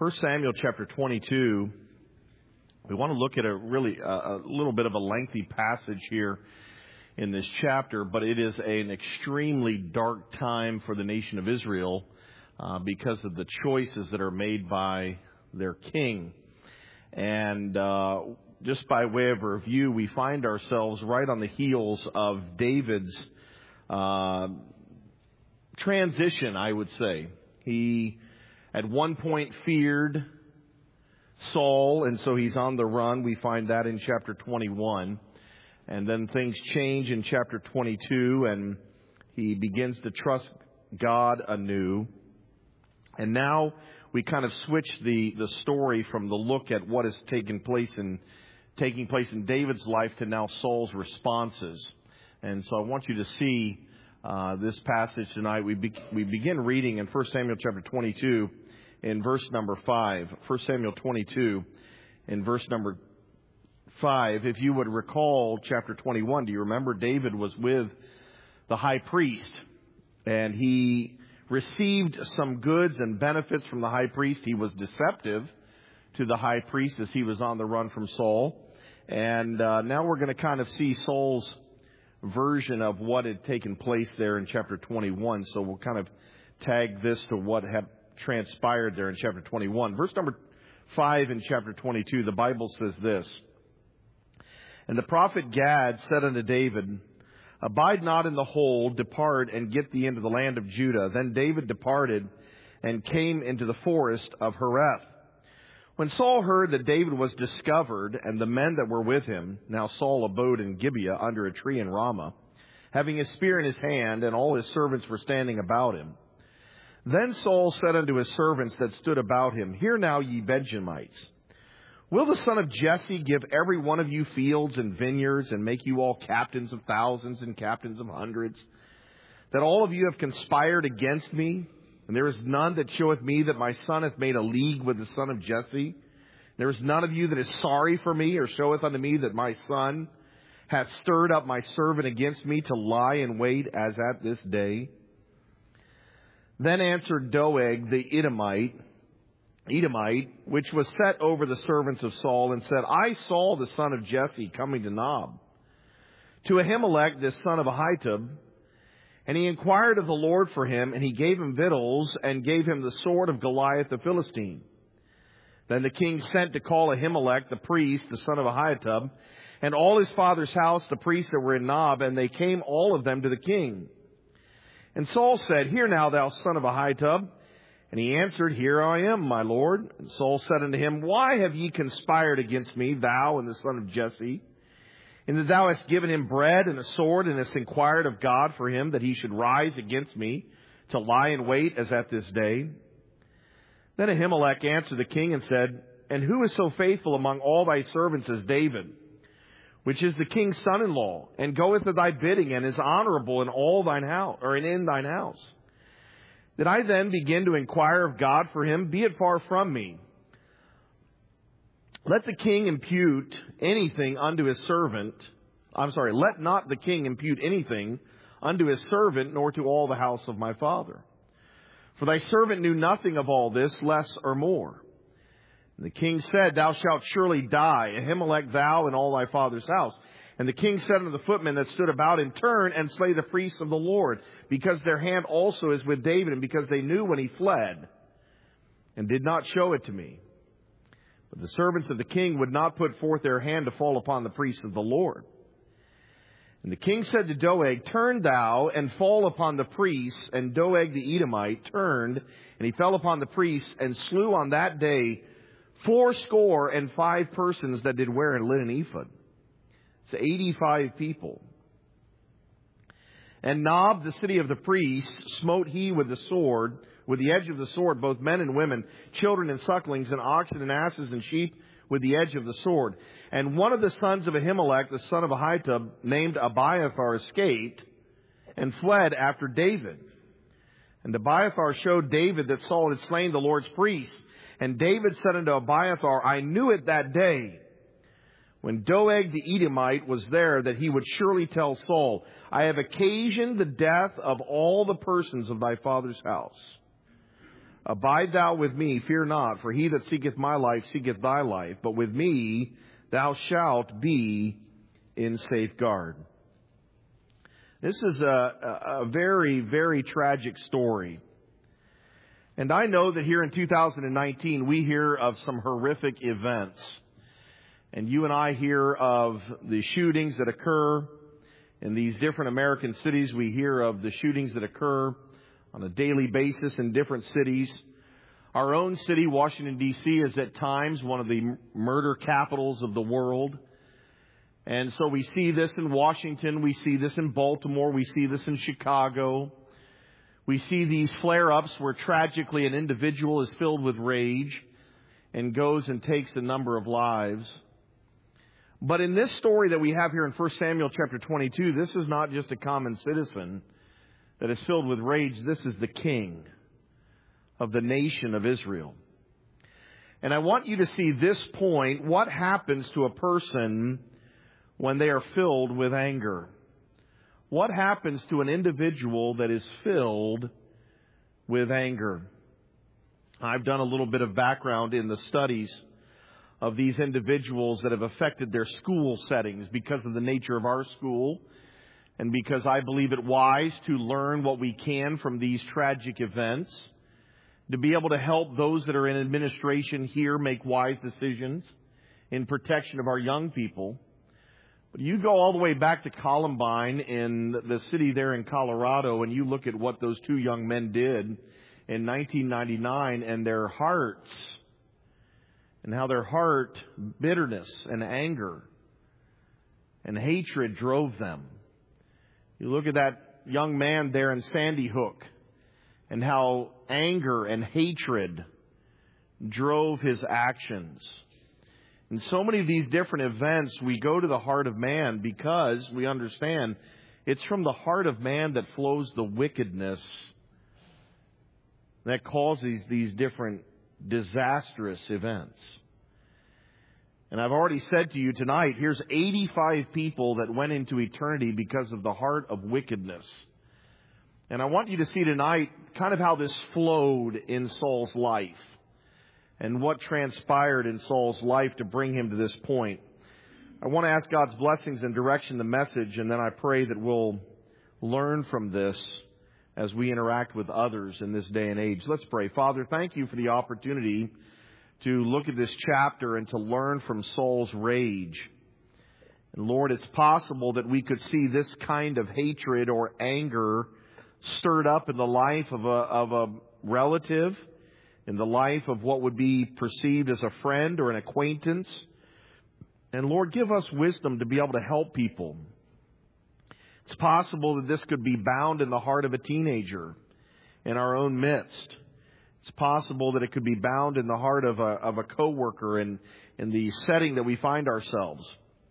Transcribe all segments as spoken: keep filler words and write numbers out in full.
First Samuel chapter twenty-two, we want to look at a really uh, a little bit of a lengthy passage here in this chapter, but it is a, an extremely dark time for the nation of Israel uh, because of the choices that are made by their king. And uh, just by way of review, we find ourselves right on the heels of David's uh, transition, I would say. He at one point feared Saul, and so he's on the run. We find that in chapter twenty-one. And then things change in chapter twenty-two, and he begins to trust God anew. And now we kind of switch the, the story from the look at what has taken place in taking place in David's life to now Saul's responses. And so I want you to see uh, this passage tonight. We be, we begin reading in First Samuel chapter twenty-two in verse number five. First Samuel twenty-two in verse number five. If you would recall chapter twenty-one, do you remember David was with the high priest, and he received some goods and benefits from the high priest. He was deceptive to the high priest as he was on the run from Saul. And uh, now we're going to kind of see Saul's version of what had taken place there in chapter twenty-one. So we'll kind of tag this to what had transpired there in chapter twenty-one. Verse number five in chapter twenty-two, the Bible says this: "And the prophet Gad said unto David, Abide not in the hold, depart and get thee into the land of Judah. Then David departed and came into the forest of Hereth. When Saul heard that David was discovered, and the men that were with him, now Saul abode in Gibeah under a tree in Ramah, having a spear in his hand, and all his servants were standing about him. Then Saul said unto his servants that stood about him, Hear now, ye Benjamites, will the son of Jesse give every one of you fields and vineyards, and make you all captains of thousands and captains of hundreds, that all of you have conspired against me? And there is none that showeth me that my son hath made a league with the son of Jesse. There is none of you that is sorry for me, or showeth unto me that my son hath stirred up my servant against me to lie in wait as at this day. Then answered Doeg the Edomite, Edomite, which was set over the servants of Saul, and said, I saw the son of Jesse coming to Nob, to Ahimelech, this son of Ahitub, and he inquired of the Lord for him, and he gave him victuals, and gave him the sword of Goliath the Philistine. Then the king sent to call Ahimelech the priest, the son of Ahitub, and all his father's house, the priests that were in Nob, and they came all of them to the king. And Saul said, Hear now, thou son of Ahitub. And he answered, Here I am, my lord. And Saul said unto him, Why have ye conspired against me, thou and the son of Jesse? And that thou hast given him bread and a sword, and hast inquired of God for him, that he should rise against me, to lie in wait as at this day? Then Ahimelech answered the king and said, And who is so faithful among all thy servants as David, which is the king's son-in-law, and goeth at thy bidding, and is honorable in all thine house, or in, in thine house? Did I then begin to inquire of God for him? Be it far from me. Let the king impute anything unto his servant. I'm sorry, let not the king impute anything unto his servant, nor to all the house of my father. For thy servant knew nothing of all this, less or more. And the king said, Thou shalt surely die, Ahimelech, thou and all thy father's house. And the king said unto the footmen that stood about him, Turn and slay the priests of the Lord, because their hand also is with David, and because they knew when he fled, and did not show it to me. But the servants of the king would not put forth their hand to fall upon the priests of the Lord. And the king said to Doeg, Turn thou and fall upon the priests. And Doeg the Edomite turned, and he fell upon the priests, and slew on that day fourscore and five persons that did wear a linen ephod. It's eighty-five people. And Nob, the city of the priests, smote he with the sword, with the edge of the sword, both men and women, children and sucklings, and oxen and asses and sheep, with the edge of the sword. And one of the sons of Ahimelech, the son of Ahitub, named Abiathar, escaped and fled after David. And Abiathar showed David that Saul had slain the Lord's priests. And David said unto Abiathar, I knew it that day, when Doeg the Edomite was there, that he would surely tell Saul, I have occasioned the death of all the persons of thy father's house. Abide thou with me, fear not, for he that seeketh my life seeketh thy life, but with me thou shalt be in safeguard. This is a, a very, very tragic story. And I know that here in two thousand nineteen we hear of some horrific events. And you and I hear of the shootings that occur in these different American cities. We hear of the shootings that occur on a daily basis in different cities. Our own city, Washington, D C, is at times one of the murder capitals of the world. And so we see this in Washington, we see this in Baltimore, we see this in Chicago. We see these flare-ups where tragically an individual is filled with rage and goes and takes a number of lives. But in this story that we have here in First Samuel chapter twenty-two, this is not just a common citizen that is filled with rage. This is the king of the nation of Israel. And I want you to see this point. What happens to a person when they are filled with anger? What happens to an individual that is filled with anger? I've done a little bit of background in the studies of these individuals that have affected their school settings because of the nature of our school, and because I believe it wise to learn what we can from these tragic events, to be able to help those that are in administration here make wise decisions in protection of our young people. But you go all the way back to Columbine in the city there in Colorado, and you look at what those two young men did in nineteen ninety-nine, and their hearts, and how their heart, bitterness and anger and hatred drove them. You look at that young man there in Sandy Hook, and how anger and hatred drove his actions. In so many of these different events, we go to the heart of man because we understand it's from the heart of man that flows the wickedness that causes these different disastrous events. And I've already said to you tonight, here's eighty-five people that went into eternity because of the heart of wickedness. And I want you to see tonight kind of how this flowed in Saul's life and what transpired in Saul's life to bring him to this point. I want to ask God's blessings and direction the message, and then I pray that we'll learn from this as we interact with others in this day and age. Let's pray. Father, thank you for the opportunity to look at this chapter and to learn from Saul's rage. And Lord, it's possible that we could see this kind of hatred or anger stirred up in the life of a, of a relative, in the life of what would be perceived as a friend or an acquaintance. And Lord, give us wisdom to be able to help people. It's possible that this could be bound in the heart of a teenager in our own midst. It's possible that it could be bound in the heart of a, of a coworker in, in the setting that we find ourselves.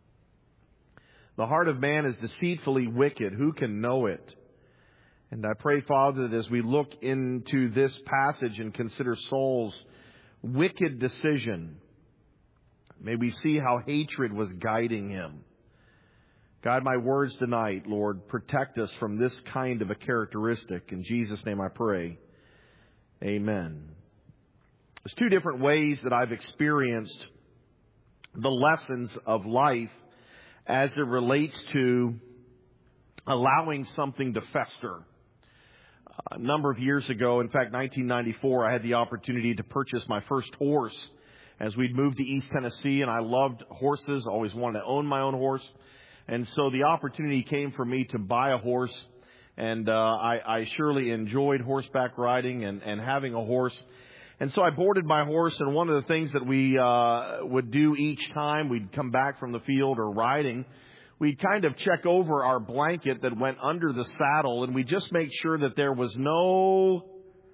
The heart of man is deceitfully wicked. Who can know it? And I pray, Father, that as we look into this passage and consider Saul's wicked decision, may we see how hatred was guiding him. God, my words tonight, Lord, protect us from this kind of a characteristic. In Jesus' name I pray. Amen. There's two different ways that I've experienced the lessons of life as it relates to allowing something to fester. A number of years ago, in fact, nineteen ninety-four, I had the opportunity to purchase my first horse as we'd moved to East Tennessee, and I loved horses, always wanted to own my own horse. And so the opportunity came for me to buy a horse, and uh, I, I surely enjoyed horseback riding and, and having a horse. And so I boarded my horse, and one of the things that we uh, would do each time we'd come back from the field or riding, we'd kind of check over our blanket that went under the saddle, and we'd just make sure that there was no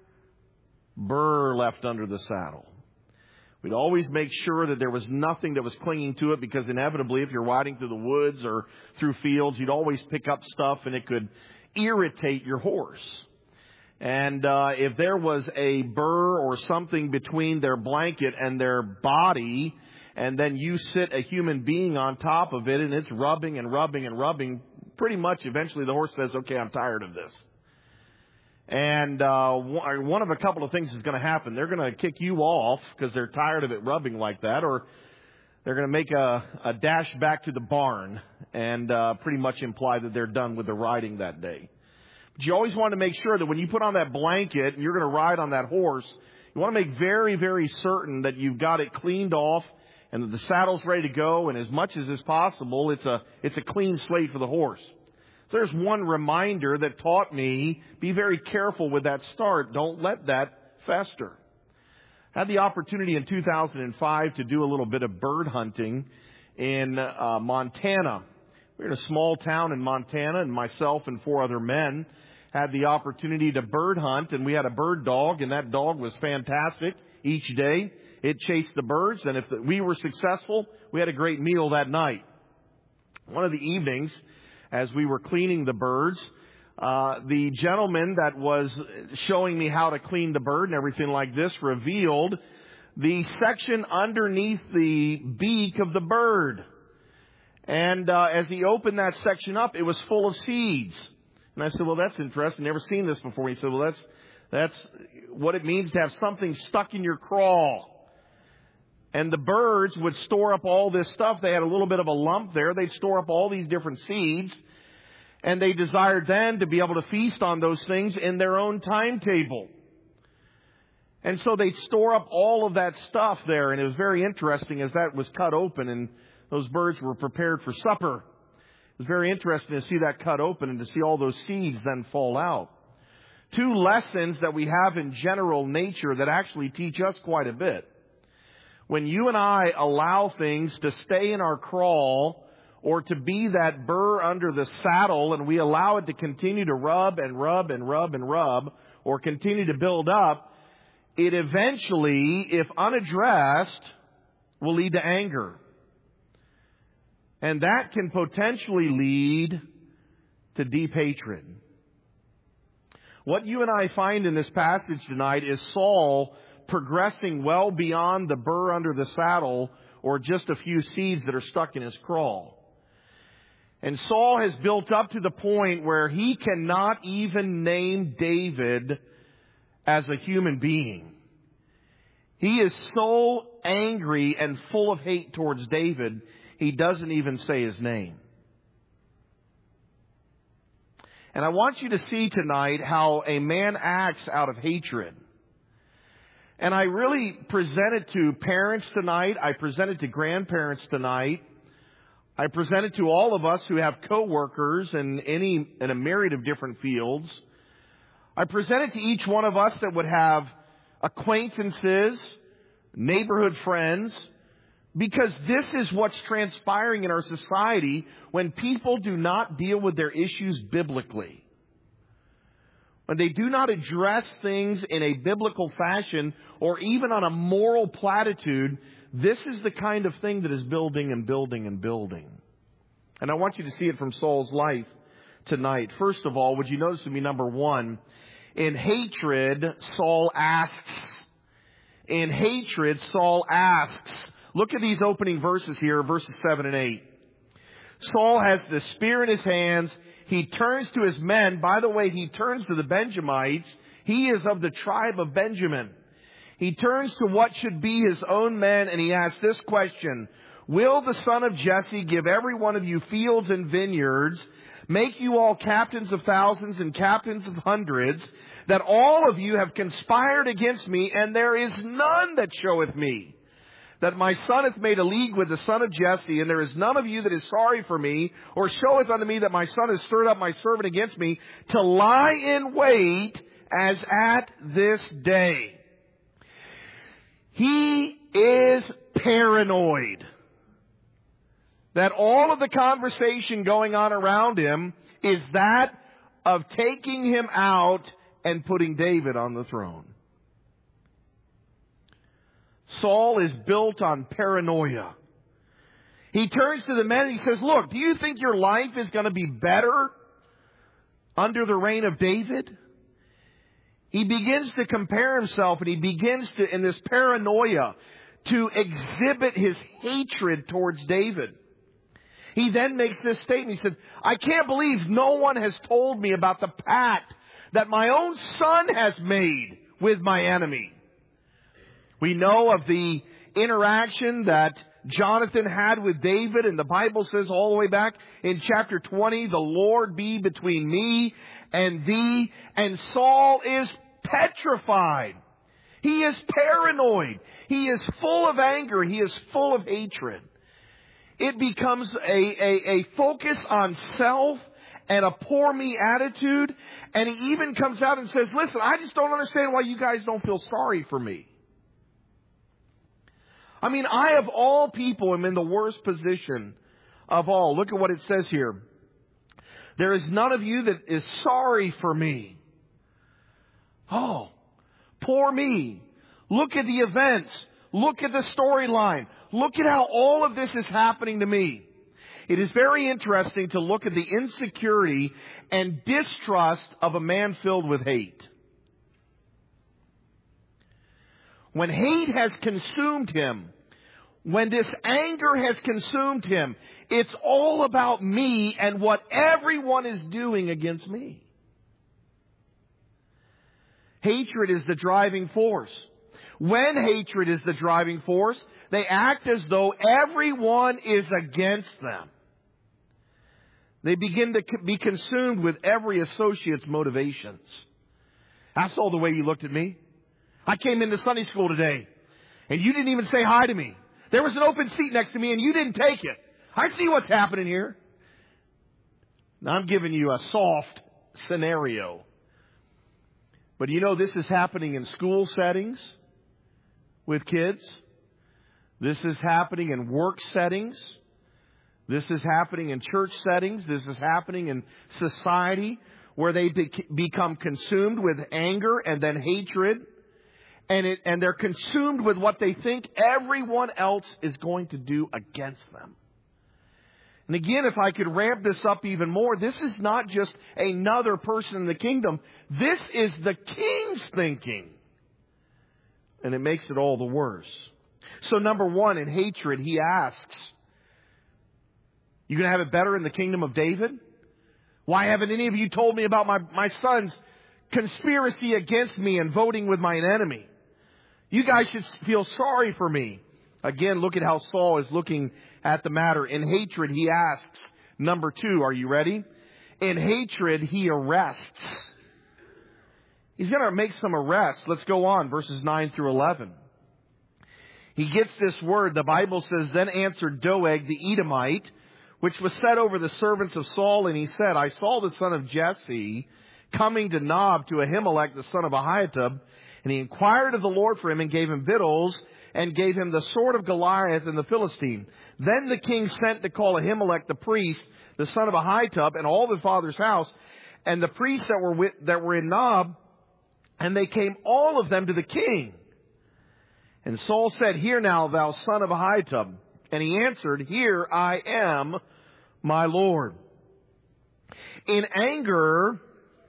burr left under the saddle. We'd always make sure that there was nothing that was clinging to it, because inevitably, if you're riding through the woods or through fields, you'd always pick up stuff and it could irritate your horse. And uh, if there was a burr or something between their blanket and their body, and then you sit a human being on top of it and it's rubbing and rubbing and rubbing, pretty much eventually the horse says, okay, I'm tired of this. And uh, one of a couple of things is going to happen. They're going to kick you off because they're tired of it rubbing like that, or they're going to make a, a dash back to the barn and uh, pretty much imply that they're done with the riding that day. But you always want to make sure that when you put on that blanket and you're going to ride on that horse, you want to make very, very certain that you've got it cleaned off and that the saddle's ready to go. And as much as is possible, it's a it's a clean slate for the horse. So there's one reminder that taught me, be very careful with that start. Don't let that fester. I had the opportunity in two thousand five to do a little bit of bird hunting in uh, Montana. We were in a small town in Montana, and myself and four other men had the opportunity to bird hunt, and we had a bird dog, and that dog was fantastic each day. It chased the birds, and if we were successful, we had a great meal that night. One of the evenings, as we were cleaning the birds, uh, the gentleman that was showing me how to clean the bird and everything like this revealed the section underneath the beak of the bird. And uh, as he opened that section up, it was full of seeds. And I said, well, that's interesting. Never seen this before. He said, well, that's that's what it means to have something stuck in your craw. And the birds would store up all this stuff. They had a little bit of a lump there. They'd store up all these different seeds. And they desired then to be able to feast on those things in their own timetable. And so they'd store up all of that stuff there. And it was very interesting as that was cut open and those birds were prepared for supper. It was very interesting to see that cut open and to see all those seeds then fall out. Two lessons that we have in general nature that actually teach us quite a bit. When you and I allow things to stay in our craw or to be that burr under the saddle and we allow it to continue to rub and rub and rub and rub or continue to build up, it eventually, if unaddressed, will lead to anger. And that can potentially lead to deep hatred. What you and I find in this passage tonight is Saul progressing well beyond the burr under the saddle or just a few seeds that are stuck in his craw. And Saul has built up to the point where he cannot even name David as a human being. He is so angry and full of hate towards David, he doesn't even say his name. And I want you to see tonight how a man acts out of hatred. And I really present it to parents tonight. I present it to grandparents tonight. I present it to all of us who have coworkers in any in a myriad of different fields. I present it to each one of us that would have acquaintances, neighborhood friends, because this is what's transpiring in our society when people do not deal with their issues biblically. When they do not address things in a biblical fashion or even on a moral platitude, this is the kind of thing that is building and building and building. And I want you to see it from Saul's life tonight. First of all, would you notice with me, number one, in hatred, Saul asks. In hatred, Saul asks. Look at these opening verses here, verses seven and eight. Saul has the spear in his hands. He turns to his men. By the way, he turns to the Benjamites. He is of the tribe of Benjamin. He turns to what should be his own men, and he asks this question: will the son of Jesse give every one of you fields and vineyards, make you all captains of thousands and captains of hundreds, that all of you have conspired against me, and there is none that showeth me that my son hath made a league with the son of Jesse, and there is none of you that is sorry for me, or showeth unto me that my son has stirred up my servant against me, to lie in wait as at this day. He is paranoid that all of the conversation going on around him is that of taking him out and putting David on the throne. Saul is built on paranoia. He turns to the men and he says, look, do you think your life is going to be better under the reign of David? He begins to compare himself, and he begins to, in this paranoia, to exhibit his hatred towards David. He then makes this statement. He said, I can't believe no one has told me about the pact that my own son has made with my enemy. We know of the interaction that Jonathan had with David, and the Bible says all the way back in chapter twenty, the Lord be between me and thee. And Saul is petrified. He is paranoid. He is full of anger. He is full of hatred. It becomes a, a, a focus on self and a poor me attitude. And he even comes out and says, listen, I just don't understand why you guys don't feel sorry for me. I mean, I of all people am in the worst position of all. Look at what it says here. There is none of you that is sorry for me. Oh, poor me. Look at the events. Look at the storyline. Look at how all of this is happening to me. It is very interesting to look at the insecurity and distrust of a man filled with hate. When hate has consumed him, when this anger has consumed him, it's all about me and what everyone is doing against me. Hatred is the driving force. When hatred is the driving force, they act as though everyone is against them. They begin to be consumed with every associate's motivations. I saw the way you looked at me. I came into Sunday school today, and you didn't even say hi to me. There was an open seat next to me, and you didn't take it. I see what's happening here. Now, I'm giving you a soft scenario. But you know, this is happening in school settings with kids. This is happening in work settings. This is happening in church settings. This is happening in society where they be- become consumed with anger and then hatred. And it, and they're consumed with what they think everyone else is going to do against them. And again, if I could ramp this up even more, this is not just another person in the kingdom. This is the king's thinking. And it makes it all the worse. So number one, in hatred, he asks, you going to have it better in the kingdom of David? Why haven't any of you told me about my, my son's conspiracy against me and voting with my enemy? You guys should feel sorry for me. Again, look at how Saul is looking at the matter. In hatred, he asks, number two, are you ready? In hatred, he arrests. He's going to make some arrests. Let's go on, verses nine through eleven. He gets this word. The Bible says, then answered Doeg the Edomite, which was set over the servants of Saul, and he said, I saw the son of Jesse coming to Nob to Ahimelech, the son of Ahitub, and he inquired of the Lord for him and gave him victuals and gave him the sword of Goliath and the Philistine. Then the king sent to call Ahimelech the priest, the son of Ahitub, and all the father's house, and the priests that were with, that were in Nob, and they came all of them to the king. And Saul said, hear now, thou son of Ahitub. And he answered, here I am, my Lord. In anger,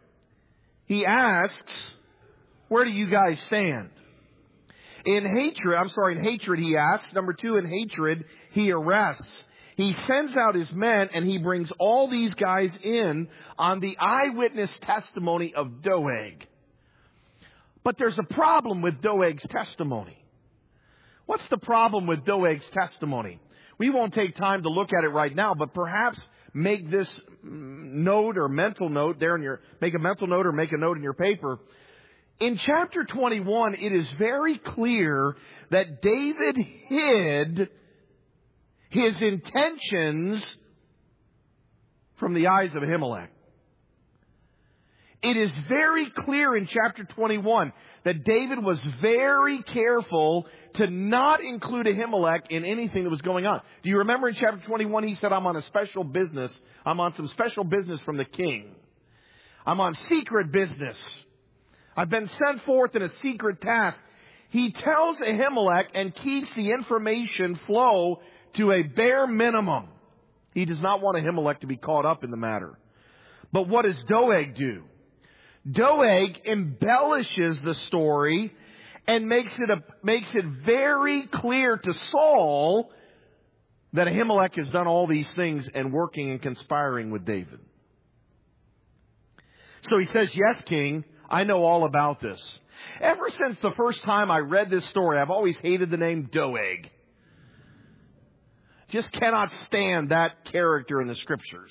he asks, where do you guys stand? In hatred, I'm sorry, in hatred he asks. Number two, in hatred, he arrests. He sends out his men and he brings all these guys in on the eyewitness testimony of Doeg. But there's a problem with Doeg's testimony. What's the problem with Doeg's testimony? We won't take time to look at it right now, but perhaps make this note or mental note there in your, make a mental note or make a note in your paper. In chapter twenty-one, it is very clear that David hid his intentions from the eyes of Ahimelech. It is very clear in chapter twenty-one that David was very careful to not include Ahimelech in anything that was going on. Do you remember in chapter twenty-one he said, I'm on a special business. I'm on some special business from the king. I'm on secret business. I've been sent forth in a secret task. He tells Ahimelech and keeps the information flow to a bare minimum. He does not want Ahimelech to be caught up in the matter. But what does Doeg do? Doeg embellishes the story and makes it a, makes it very clear to Saul that Ahimelech has done all these things and working and conspiring with David. So he says, yes, King, I know all about this. Ever since the first time I read this story, I've always hated the name Doeg. Just cannot stand that character in the Scriptures.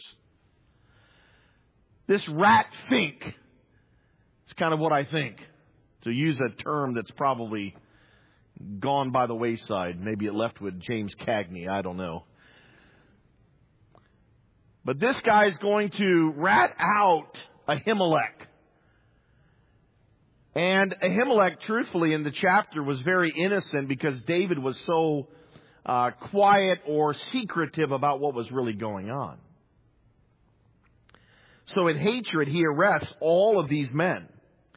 This rat fink is kind of what I think. To use a term that's probably gone by the wayside. Maybe it left with James Cagney. I don't know. But this guy's going to rat out Ahimelech. And Ahimelech, truthfully, in the chapter was very innocent because David was so uh, quiet or secretive about what was really going on. So in hatred, he arrests all of these men.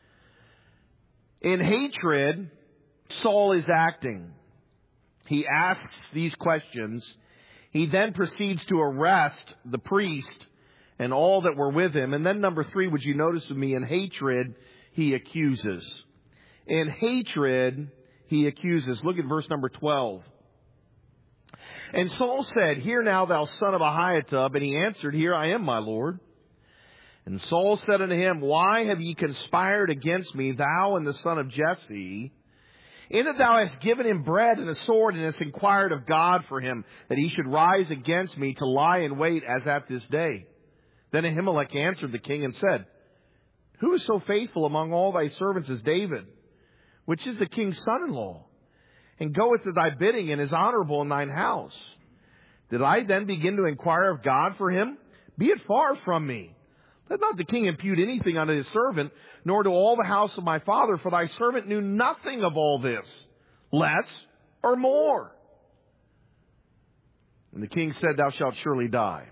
In hatred, Saul is acting. He asks these questions. He then proceeds to arrest the priest and all that were with him. And then number three, would you notice with me, in hatred, he accuses. In hatred, he accuses. Look at verse number twelve. And Saul said, hear now, thou son of Ahitub. And he answered, here I am, my Lord. And Saul said unto him, why have ye conspired against me, thou and the son of Jesse, in that thou hast given him bread and a sword, and hast inquired of God for him, that he should rise against me to lie in wait as at this day? Then Ahimelech answered the king and said, who is so faithful among all thy servants as David, which is the king's son-in-law, and goeth to thy bidding, and is honorable in thine house? Did I then begin to inquire of God for him? Be it far from me. Let not the king impute anything unto his servant, nor to all the house of my father, for thy servant knew nothing of all this, less or more. And the king said, thou shalt surely die.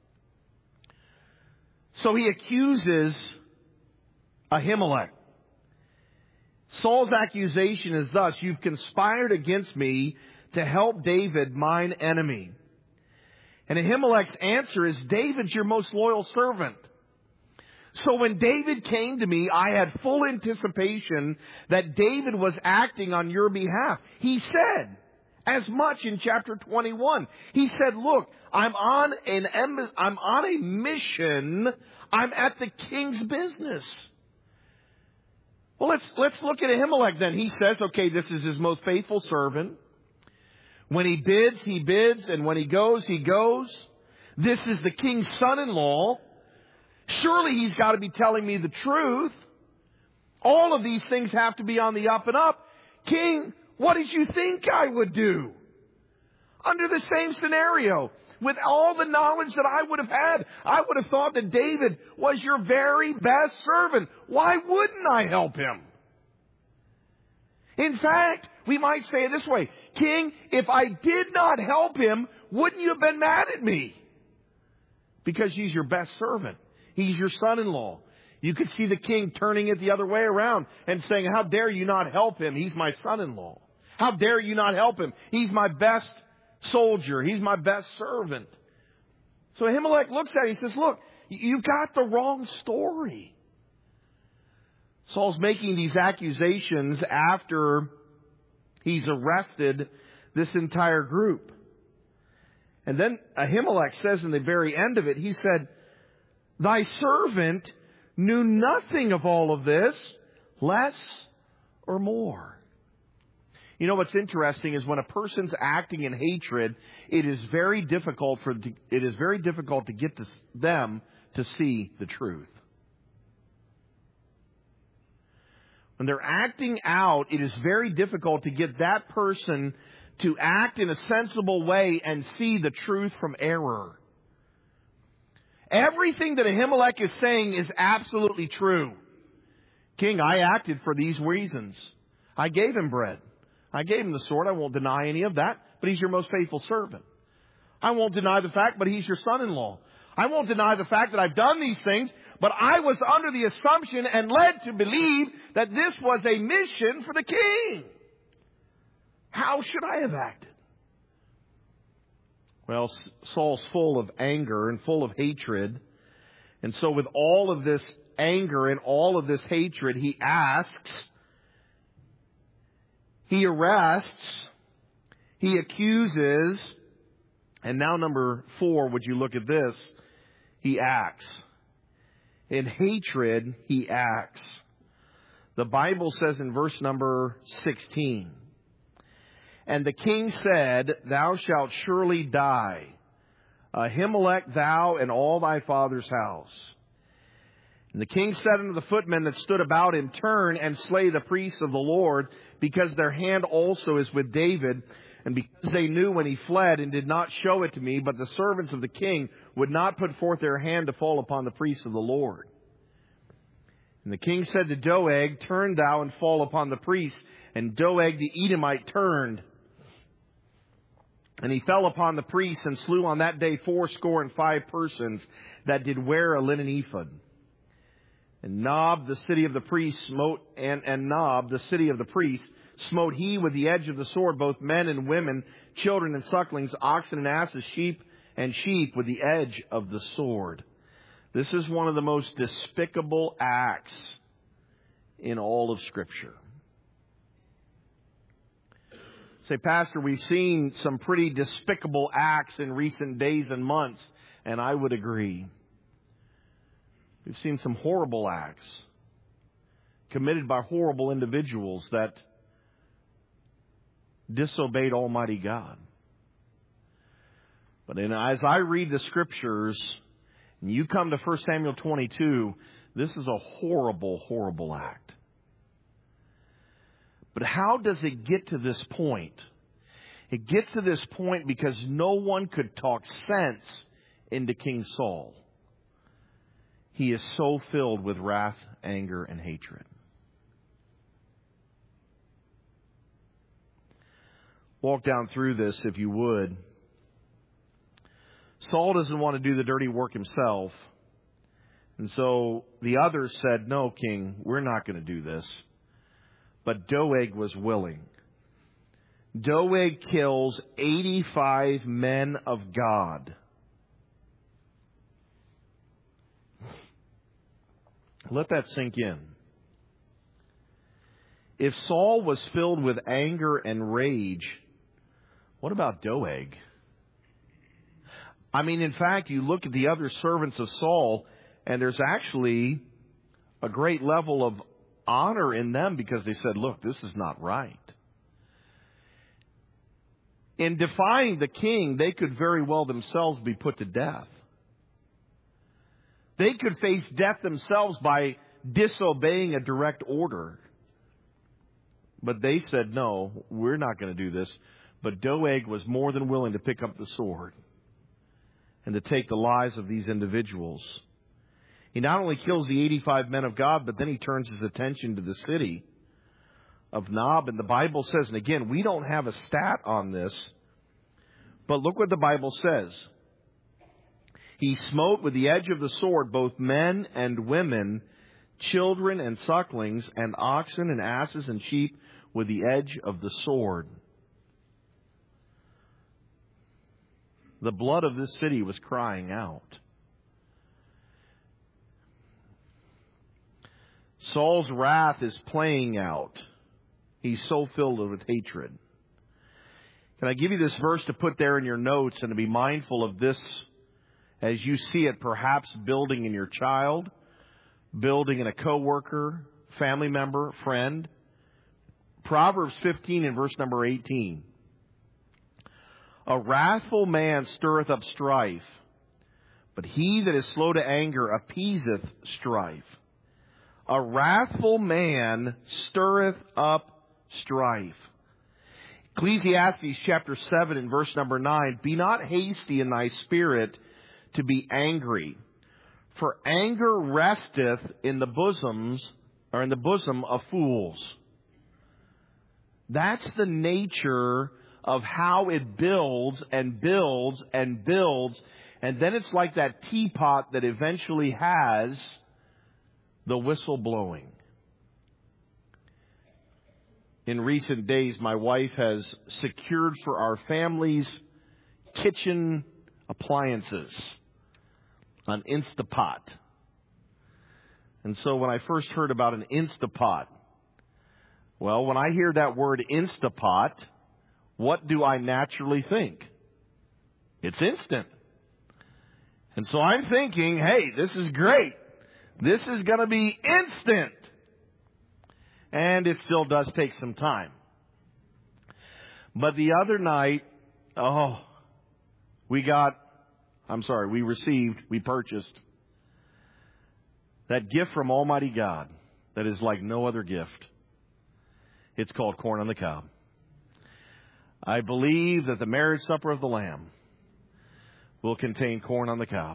So he accuses Ahimelech. Saul's accusation is thus, you've conspired against me to help David, mine enemy. And Ahimelech's answer is, David's your most loyal servant. So when David came to me, I had full anticipation that David was acting on your behalf. He said as much in chapter twenty-one. He said, look, I'm on an I'm on a mission. I'm at the king's business. Well, let's let's look at Ahimelech then. He says, okay, this is his most faithful servant. When he bids, he bids, and when he goes, he goes. This is the king's son-in-law. Surely he's got to be telling me the truth. All of these things have to be on the up and up. King, what did you think I would do? Under the same scenario, with all the knowledge that I would have had, I would have thought that David was your very best servant. Why wouldn't I help him? In fact, we might say it this way, King, if I did not help him, wouldn't you have been mad at me? Because he's your best servant. He's your son-in-law. You could see the king turning it the other way around and saying, how dare you not help him? He's my son-in-law. How dare you not help him? He's my best soldier. He's my best servant. So Ahimelech looks at it. He says, look, you got the wrong story. Saul's making these accusations after he's arrested this entire group. And then Ahimelech says in the very end of it, he said, thy servant knew nothing of all of this, less or more. You know what's interesting is when a person's acting in hatred, it is very difficult for it is very difficult to get to them to see the truth. When they're acting out, it is very difficult to get that person to act in a sensible way and see the truth from error. Everything that Ahimelech is saying is absolutely true. King, I acted for these reasons. I gave him bread. I gave him the sword. I won't deny any of that. But he's your most faithful servant. I won't deny the fact, but he's your son-in-law. I won't deny the fact that I've done these things, but I was under the assumption and led to believe that this was a mission for the king. How should I have acted? Well, Saul's full of anger and full of hatred. And so with all of this anger and all of this hatred, he asks, he arrests, he accuses, and now number four, would you look at this? He acts. in hatred he acts. The Bible says in verse number sixteen, "And the king said, Thou shalt surely die, Ahimelech, thou and all thy father's house. And the king said unto the footmen that stood about him, Turn and slay the priests of the Lord, because their hand also is with David, and because they knew when he fled and did not show it to me, but the servants of the king would not put forth their hand to fall upon the priests of the Lord. And the king said to Doeg, Turn thou and fall upon the priests. And Doeg the Edomite turned. And he fell upon the priests and slew on that day fourscore and five persons that did wear a linen ephod. And Nob, the city of the priests, smote, and, and Nob, the city of the priests, smote he with the edge of the sword, both men and women, children and sucklings, oxen and asses, sheep and sheep, with the edge of the sword." This is one of the most despicable acts in all of Scripture. Say, Pastor, we've seen some pretty despicable acts in recent days and months, and I would agree. We've seen some horrible acts committed by horrible individuals that disobeyed Almighty God. But in, as I read the Scriptures, and you come to First Samuel twenty-two, this is a horrible, horrible act. But how does it get to this point? It gets to this point because no one could talk sense into King Saul. He is so filled with wrath, anger, and hatred. Walk down through this if you would. Saul doesn't want to do the dirty work himself. And so the others said, "No, King, we're not going to do this." But Doeg was willing. Doeg kills eighty-five men of God. Let that sink in. If Saul was filled with anger and rage, what about Doeg? I mean, in fact, you look at the other servants of Saul, and there's actually a great level of honor in them because they said, "Look, this is not right." In defying the king, they could very well themselves be put to death. They could face death themselves by disobeying a direct order. But they said, "No, we're not going to do this." But Doeg was more than willing to pick up the sword and to take the lives of these individuals. He not only kills the eighty-five men of God, but then he turns his attention to the city of Nob. And the Bible says, and again, we don't have a stat on this, but look what the Bible says. He smote with the edge of the sword both men and women, children and sucklings, and oxen and asses and sheep with the edge of the sword. The blood of this city was crying out. Saul's wrath is playing out. He's so filled with hatred. Can I give you this verse to put there in your notes and to be mindful of this as you see it perhaps building in your child, building in a coworker, family member, friend? Proverbs fifteen and verse number eighteen. "A wrathful man stirreth up strife, but he that is slow to anger appeaseth strife." A wrathful man stirreth up strife. Ecclesiastes chapter seven and verse number nine. "Be not hasty in thy spirit to be angry, for anger resteth in the bosoms or in the bosom of fools." That's the nature of how it builds and builds and builds. And then it's like that teapot that eventually has the whistle blowing. In recent days, my wife has secured for our family's kitchen appliances an Instapot. And so when I first heard about an Instapot, well, when I hear that word Instapot, what do I naturally think? It's instant. And so I'm thinking, hey, this is great. This is going to be instant. And it still does take some time. But the other night, oh, we got, I'm sorry, we received, we purchased that gift from Almighty God that is like no other gift. It's called corn on the cob. I believe that the marriage supper of the Lamb will contain corn on the cob.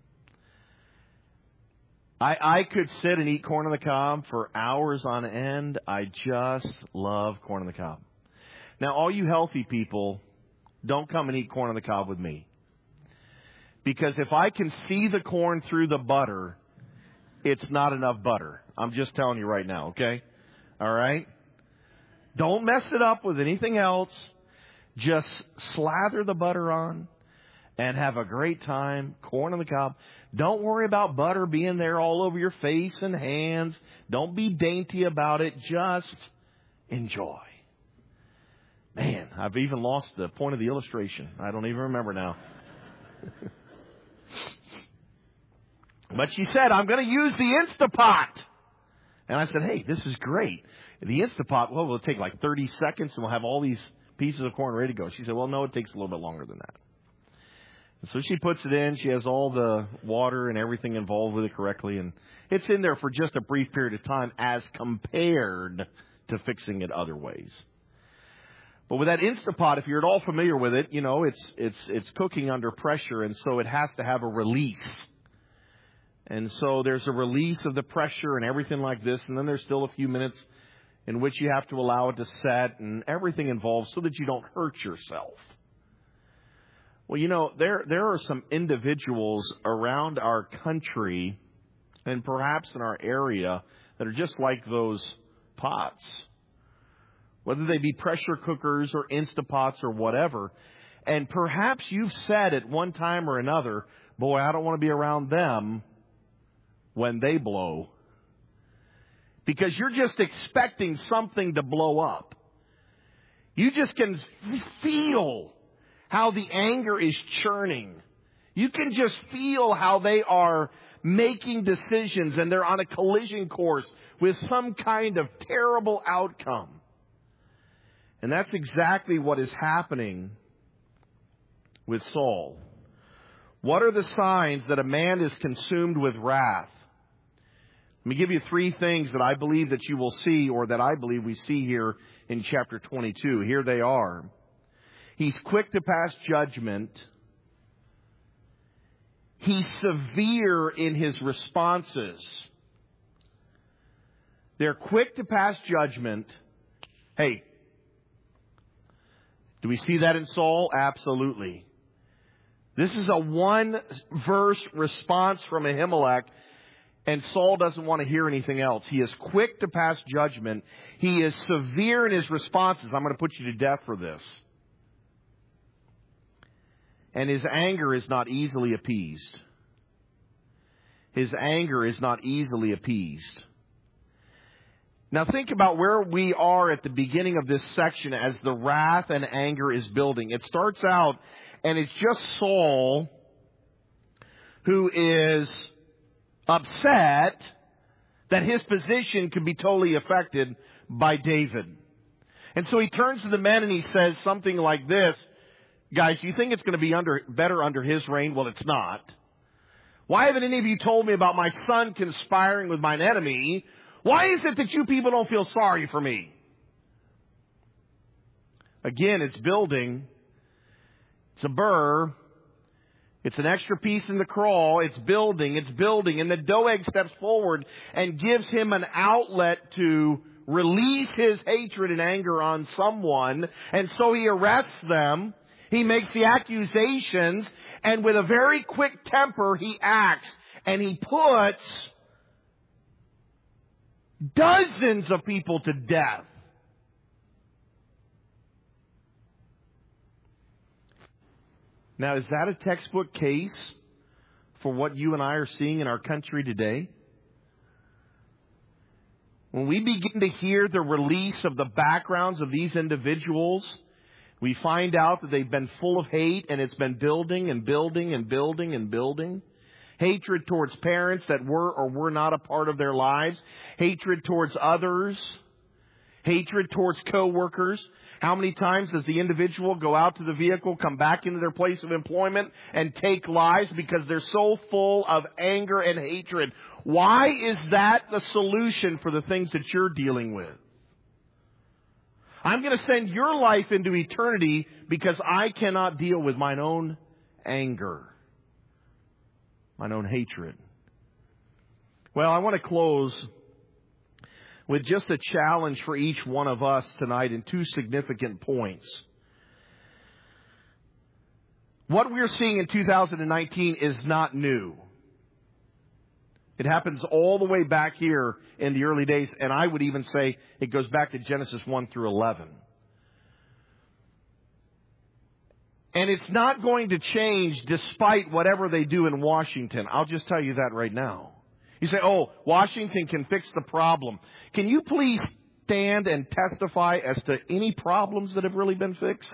I, I could sit and eat corn on the cob for hours on end. I just love corn on the cob. Now, all you healthy people, don't come and eat corn on the cob with me. Because if I can see the corn through the butter, it's not enough butter. I'm just telling you right now, okay? All right? Don't mess it up with anything else. Just slather the butter on and have a great time. Corn on the cob. Don't worry about butter being there all over your face and hands. Don't be dainty about it. Just enjoy. Man, I've even lost the point of the illustration. I don't even remember now. But she said, I'm going to use the Instapot. And I said, hey, this is great. The Instapot, well, it'll take like thirty seconds and we'll have all these pieces of corn ready to go. She said, well, no, it takes a little bit longer than that. And so she puts it in. She has all the water and everything involved with it correctly. And it's in there for just a brief period of time as compared to fixing it other ways. But with that Instapot, if you're at all familiar with it, you know, it's it's it's cooking under pressure. And so it has to have a release. And so there's a release of the pressure and everything like this. And then there's still a few minutes in which you have to allow it to set and everything involved so that you don't hurt yourself. Well, you know, there there are some individuals around our country and perhaps in our area that are just like those pots. Whether they be pressure cookers or Instapots or whatever. And perhaps you've said at one time or another, boy, I don't want to be around them when they blow. Because you're just expecting something to blow up. You just can feel how the anger is churning. You can just feel how they are making decisions and they're on a collision course with some kind of terrible outcome. And that's exactly what is happening with Saul. What are the signs that a man is consumed with wrath? Let me give you three things that I believe that you will see, or that I believe we see here in chapter twenty-two. Here they are. He's quick to pass judgment. He's severe in his responses. They're quick to pass judgment. Hey, do we see that in Saul? Absolutely. This is a one-verse response from Ahimelech, and Saul doesn't want to hear anything else. He is quick to pass judgment. He is severe in his responses. I'm going to put you to death for this. And his anger is not easily appeased. His anger is not easily appeased. Now think about where we are at the beginning of this section as the wrath and anger is building. It starts out and it's just Saul who is upset that his position could be totally affected by David. And so he turns to the men and he says something like this. Guys, do you think it's going to be under better under his reign? Well, it's not. Why haven't any of you told me about my son conspiring with mine enemy? Why is it that you people don't feel sorry for me? Again, it's building. It's a burr. It's an extra piece in the crawl. It's building. It's building. And the Doeg steps forward and gives him an outlet to release his hatred and anger on someone. And so he arrests them. He makes the accusations. And with a very quick temper, he acts. And he puts dozens of people to death. Now, is that a textbook case for what you and I are seeing in our country today? When we begin to hear the release of the backgrounds of these individuals, we find out that they've been full of hate and it's been building and building and building and building. Hatred towards parents that were or were not a part of their lives. Hatred towards others. Hatred towards coworkers. How many times does the individual go out to the vehicle, come back into their place of employment, and take lives because they're so full of anger and hatred? Why is that the solution for the things that you're dealing with? I'm going to send your life into eternity because I cannot deal with mine own anger, mine own hatred. Well, I want to close with just a challenge for each one of us tonight in two significant points. What we're seeing in two thousand nineteen is not new. It happens all the way back here in the early days, and I would even say it goes back to Genesis one through eleven. And it's not going to change despite whatever they do in Washington. I'll just tell you that right now. You say, oh, Washington can fix the problem. Can you please stand and testify as to any problems that have really been fixed?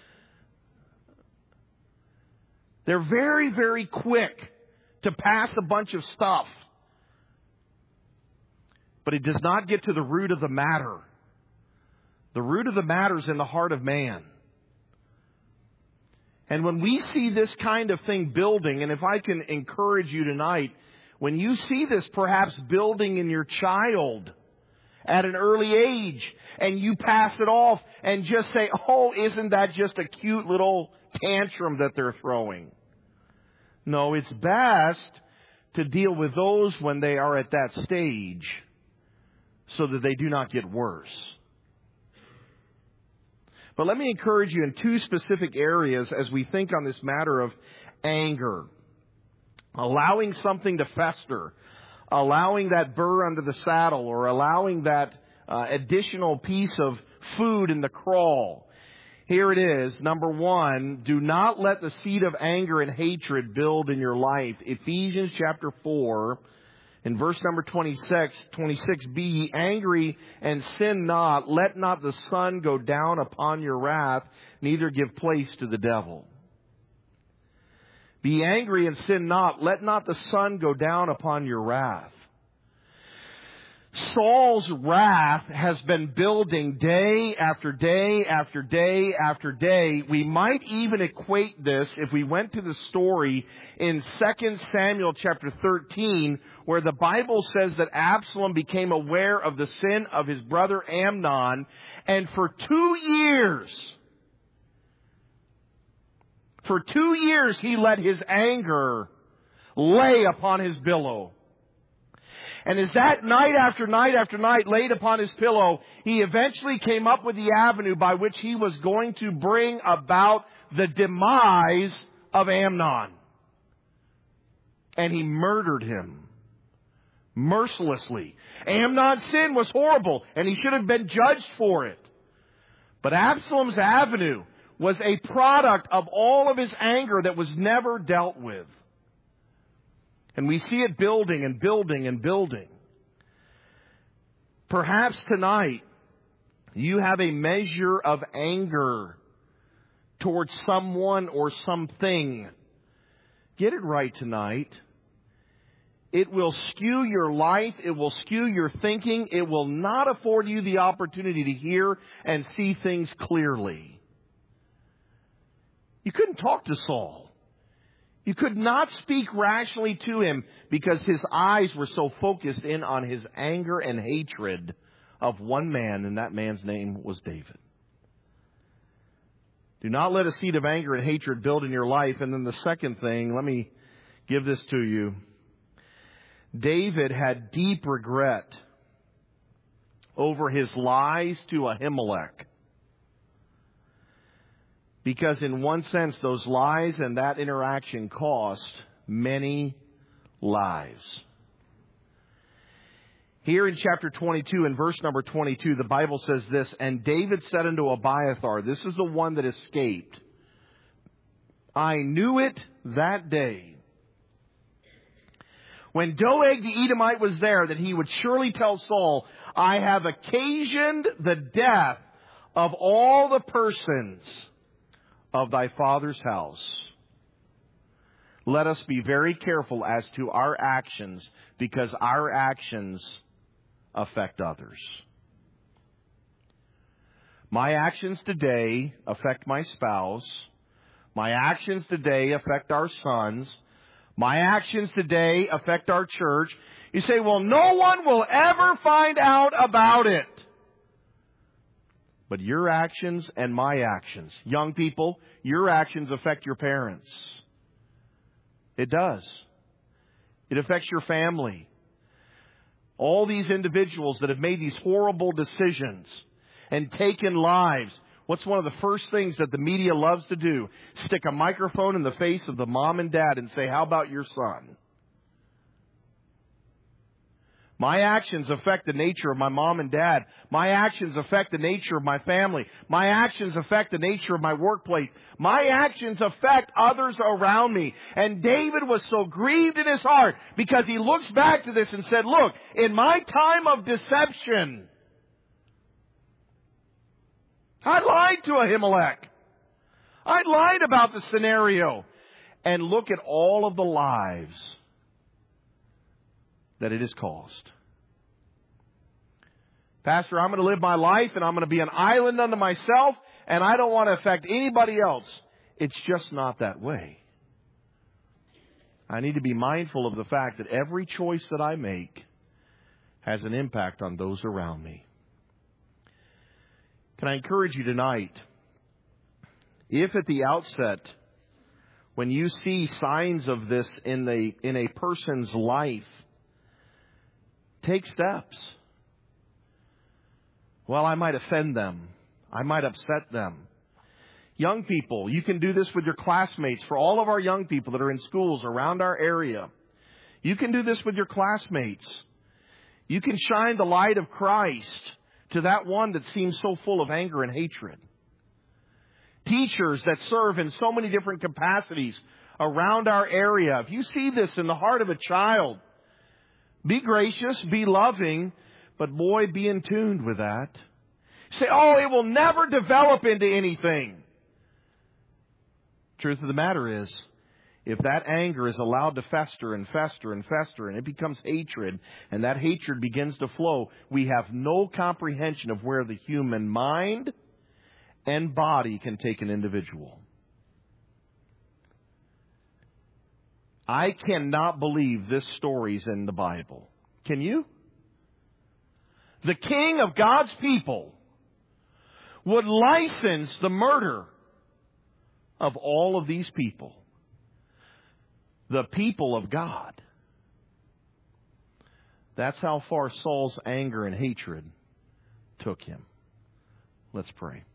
They're very, very quick to pass a bunch of stuff. But it does not get to the root of the matter. The root of the matter is in the heart of man. And when we see this kind of thing building, and if I can encourage you tonight, when you see this perhaps building in your child at an early age, and you pass it off and just say, oh, isn't that just a cute little tantrum that they're throwing? No, it's best to deal with those when they are at that stage so that they do not get worse. But let me encourage you in two specific areas as we think on this matter of anger. Allowing something to fester, allowing that burr under the saddle, or allowing that uh, additional piece of food in the crawl. Here it is. Number one, do not let the seed of anger and hatred build in your life. Ephesians chapter four, in verse number twenty-six, twenty-six b, ye angry and sin not, let not the sun go down upon your wrath, neither give place to the devil. Be angry and sin not. Let not the sun go down upon your wrath. Saul's wrath has been building day after day after day after day. We might even equate this if we went to the story in Second Samuel chapter thirteen, where the Bible says that Absalom became aware of the sin of his brother Amnon, and for two years... For two years, he let his anger lay upon his pillow. And as that night after night after night laid upon his pillow, he eventually came up with the avenue by which he was going to bring about the demise of Amnon. And he murdered him mercilessly. Amnon's sin was horrible, and he should have been judged for it. But Absalom's avenue was a product of all of his anger that was never dealt with. And we see it building and building and building. Perhaps tonight you have a measure of anger towards someone or something. Get it right tonight. It will skew your life. It will skew your thinking. It will not afford you the opportunity to hear and see things clearly. You couldn't talk to Saul. You could not speak rationally to him because his eyes were so focused in on his anger and hatred of one man, and that man's name was David. Do not let a seed of anger and hatred build in your life. And then the second thing, let me give this to you. David had deep regret over his lies to Ahimelech. Because in one sense, those lies and that interaction cost many lives. Here in chapter twenty-two, in verse number twenty-two, the Bible says this, and David said unto Abiathar, this is the one that escaped, I knew it that day, when Doeg the Edomite was there, that he would surely tell Saul, I have occasioned the death of all the persons of thy father's house. let us be very careful as to our actions, because our actions affect others. My actions today affect my spouse. My actions today affect our sons. My actions today affect our church. You say, well, no one will ever find out about it. But your actions and my actions, young people, your actions affect your parents. It does. It affects your family. All these individuals that have made these horrible decisions and taken lives. What's one of the first things that the media loves to do? Stick a microphone in the face of the mom and dad and say, how about your son? My actions affect the nature of my mom and dad. My actions affect the nature of my family. My actions affect the nature of my workplace. My actions affect others around me. And David was so grieved in his heart because he looks back to this and said, look, in my time of deception, I lied to Ahimelech. I lied about the scenario. And look at all of the lives that it has caused. Pastor, I'm going to live my life and I'm going to be an island unto myself and I don't want to affect anybody else. It's just not that way. I need to be mindful of the fact that every choice that I make has an impact on those around me. Can I encourage you tonight, if at the outset, when you see signs of this in the in a person's life, take steps. Well, I might offend them. I might upset them. Young people, you can do this with your classmates. For all of our young people that are in schools around our area, you can do this with your classmates. You can shine the light of Christ to that one that seems so full of anger and hatred. Teachers that serve in so many different capacities around our area. If you see this in the heart of a child, be gracious, be loving, but boy, be in tune with that. Say, oh, it will never develop into anything. Truth of the matter is, if that anger is allowed to fester and fester and fester and it becomes hatred and that hatred begins to flow, we have no comprehension of where the human mind and body can take an individual. I cannot believe this story's in the Bible. Can you? The king of God's people would license the murder of all of these people. The people of God. That's how far Saul's anger and hatred took him. Let's pray.